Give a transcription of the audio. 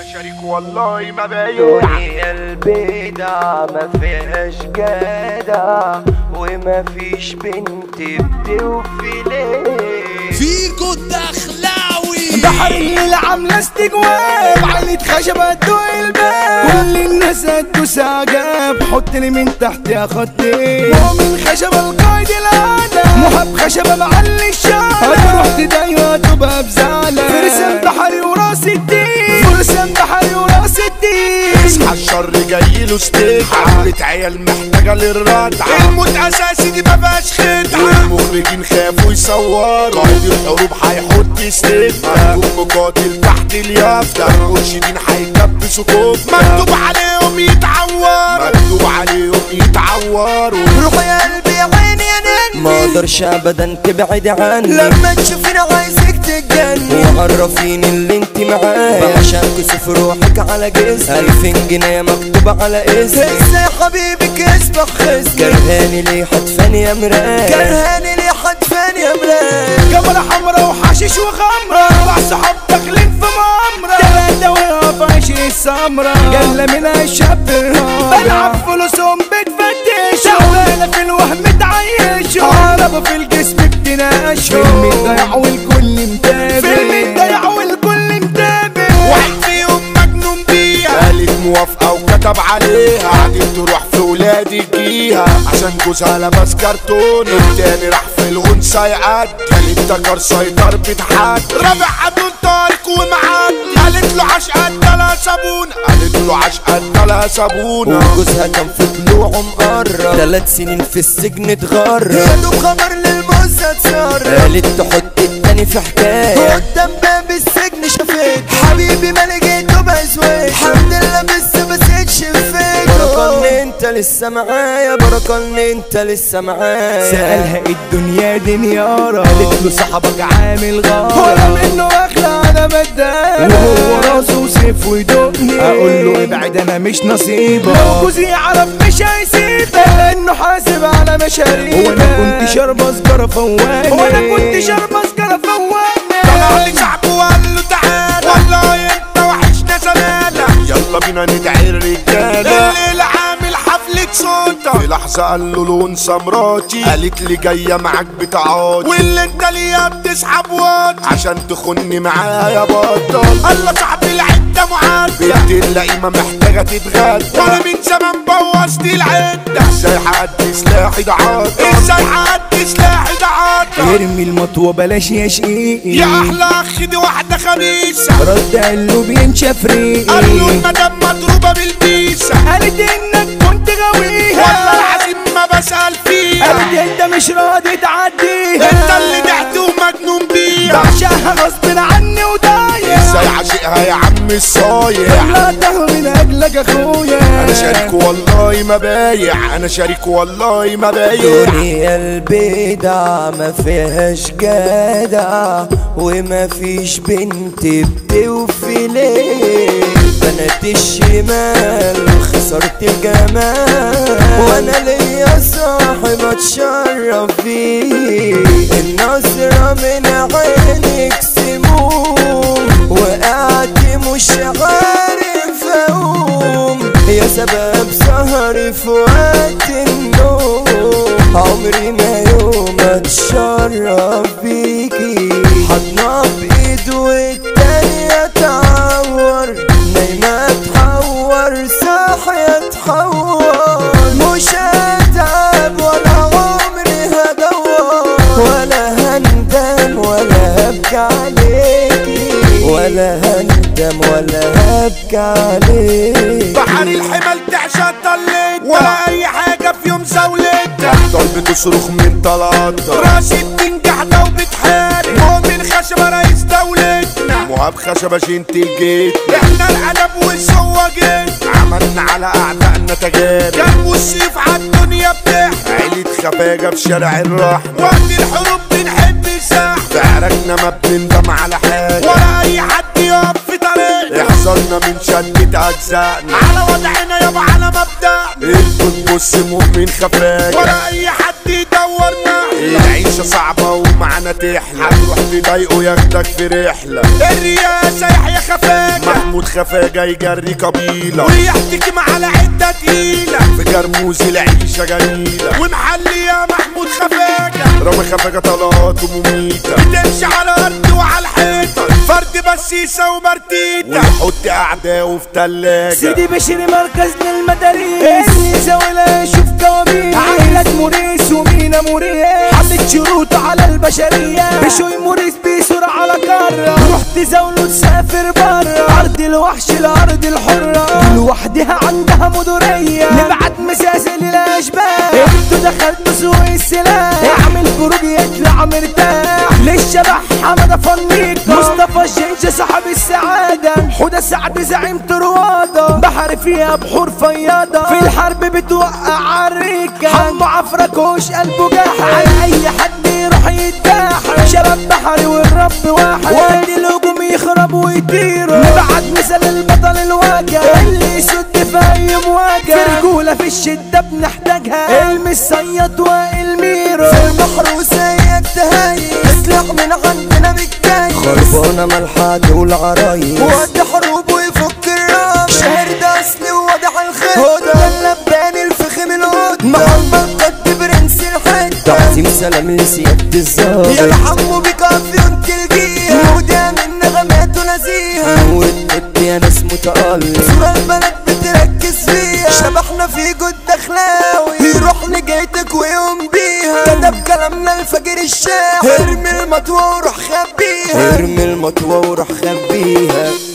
انا شريك والله ما باين. دنيا البيضة ما فيهاش جدع وما فيش بنت بتوفي ليه. فيكو الدخلاوي بحر الليل عاملة استجواب عينة خشبة تدوق الباب كل الناس هتدوس عجاب حطني من تحت يا خطين مؤمن خشبة القايد الأعلى محب خشبة معلي الشارع هتروح تضايقها تبقى بزعلة فرسان بحري وراس الدين فرسان بحري وراس الدين اصحى الشر جايله ستيك عملة عيال محتاجة للردع الموت اساسي دي مفيهاش خدعة والمخرجين خافوا يصوروا قائد الحروب هيحط ستيك مكتوب مقاتل تحت اليافطة المرشدين هيكبسوا كفة مكتوب عليهم يتعوروا مكتوب عليهم يتعوروا روح يا قلبي يا عيني يا نني ما اقدرش ابدا تبعد عني لما تشوفيني عايزك تتجنن وعرفيني اللي انت معايا بعشق كسف روحك على جسمي 2000 جنيه مكتوب على اسمي ازاي حبيبك اسمك خصمي كرهاني ليه حدفاني يا مراية كرهاني ليه حدفاني يا مراية جمرة حمرا وحشيش وخمرة مع صحاب داخلين في مؤامرة تلاتة وقف 20 سمرة جلة منها الشاب الهام بلعب فلوسهم بتفتش شغالة في الوهم تعيشهم عربة في الجسم بتناقشهم فيلم الضياع والكل متابع فيلم الضياع والكل متابع واحد فيهم مجنون بيها قالت موافقة وكتب عليها قعدت تروح في ولاد الجيها عشان جوزها لبس كرتون التاني راح في الغنسة يعدي قالت تكر سيطر بتحدي رابع عدون طارق ومعدي قالت له عشقة ادالها صابونة قالت له عشقة ادالها صابونة وجوزها كان في طلوعه مقرب 3 سنين في السجن اتغرب يا دوب خبر للموزة اتسرب قالت تحط التاني في حكاية قدام باب السجن شافيت حبيبي ما لقيته بأزواج الحمد لله بس ما سيتش فيك بركة ان انت لسه معايا بركة ان انت لسه معايا سألها الدنيا دنيارة قالت له صاحبك عامل غارة ولا منه اخلع انا بدال وهو راسه سيف ويدقني اقول له ابعد انا مش نصيبه لو جوزي يعرف مش هيسيبك لانه حاسب على مشاريبه وانا كنت شاربة سجارة فواني وانا كنت شاربة سجارة فواني طلع لي صاحبه وقال له تعالى والله انت وحشنا زمانة يلا بينا ندعي الرجالة الليلة عامل حفلة صوتة في لحظة قال له لون سمراتي قالت لي جاية معاك بتعاطي واللي انت ليا بتسحب واطي عشان تخني معايا بطل الله صاحبي العدة معدة بنت اللئيمة محتاجة تتغدى وانا من زمان بوظت العدة ازاي هعدي سلاحي ده عاطل ازاي هعدي سلاحي ده عاطل ارمي المطوة بلاش يا شقيقي يا احلى اخ دي واحدة خبيثة رد قال له بينشف ريقي قال له المدام مضروبة بالبيسة قالت انك كنت غاويها والله العظيم ما بسأل فيها قالت انت مش راضي تعدي انت اللي دعت ومجنون بيها بعشقها غصب عني ودايع ازاي عاشقها يا عم الصايع طلعتها من اجلك اخويا انا شريك والله ما بايع انا شريك والله ما بايع دنيا البيضة ما فيهاش جدع وما فيش بنت بتوفي ليه بنات الشمال خسرت الجمال وانا ليا صاحب اتشرف فيه النظرة من عينك سموم وقعت مش عارف اقوم يا سبب سهري في وقت النوم عمري ما يوم اتشرف بيكي حضنها بايد والتانية تعور نايمة تحور صاحية تحور مش هتعب ولا عمري هدور ولا هندم ولا هبكي عليكي ولا هندم ولا هبكي عليكي بحر الحمل تعشى طلت ولا اي حاجة في يوم زولتها ضل بتصرخ من طلقاتها راسي بتنجح ده وبتحارب مؤمن خشبة رئيس دولتنا مهاب خشبة جنتل جيت احنا الادب والسواجين عملنا على اعدائنا تجارب جنب والسيف عالدنيا بتحكي عيلة خفاجة في شارع الرحمة وقت الحروب بنحب الزحمة في عرقنا ما بنندم على حاجة ولا اي حد يقف في طريقنا احذرنا من شدة اجزائنا على وضعنا يابا على مبدأنا الكل بص مؤمن خفاجة ولا اي حد يدور معنا العيشة صعبة ومع معانا تحلى هتروح تضايقه ياخدك في رحلة الرئاسة يحيى خفاجة محمود خفاجة يجري قبيلة ويحتكم على عدة تقيلة في جرموز العيشة جميلة ومحلي يا محمود خفاجة رامي خفاجة طلقاته مميتة بتمشي على الأرض وعلى الحيطة فرد بسيسة ومرتيتة ويحط أعدائه في تلاجة سيدي بشري مركز للمداريس النيزة ولا يشوف كوابيس عائلة موريس ومينا موريس حطت شروطه على البشرية بشوي موريس بيسور على قارة روح تزاوله تسافر برا أرض الوحش الأرض الحرة لوحدها عندها مدورية نبعت مساسل للأشباح انتوا دخلتوا سوق السلاح اعمل فروج يطلع مرتاح للشبح حمد فنيك مصطفى الجنش صاحب السعادة حودة سعد زعيم طروادة بحر فيها بحور فياضة في الحرب بتوقع عالريكة حمو عفركوش قلبه جاح على أي حد يروح يتاح شباب بحري والرب واحد وادي الهجوم يخرب ويطيروا نبعت مثل البطل الواجع اللي يسد في أي مواجهة في رجولة في الشدة بنحتاجها المصيد والميرو في البحر وسايق تهايل اسلح من عندنا بالجاي خربانة ملحد والعرايس وقت حروب ويفك الراب شهر ده اصلي ووضع الخير هدى اللبان الفخم الهدى محمد قد برنس الحد تعظيم سلام لسيادة الزهر يرحموا بك عفيون تلقيها وده من نغماته نزيهة والقد يا ناس متألق صورة البلد بتركز فيها شبحنا في جد اخلاوي يروح لجيتك ويقوم بيها كتب كلامنا الفجر الشاعر ارمي المطوة وروح خبيها ارمي المطوة وروح خبيها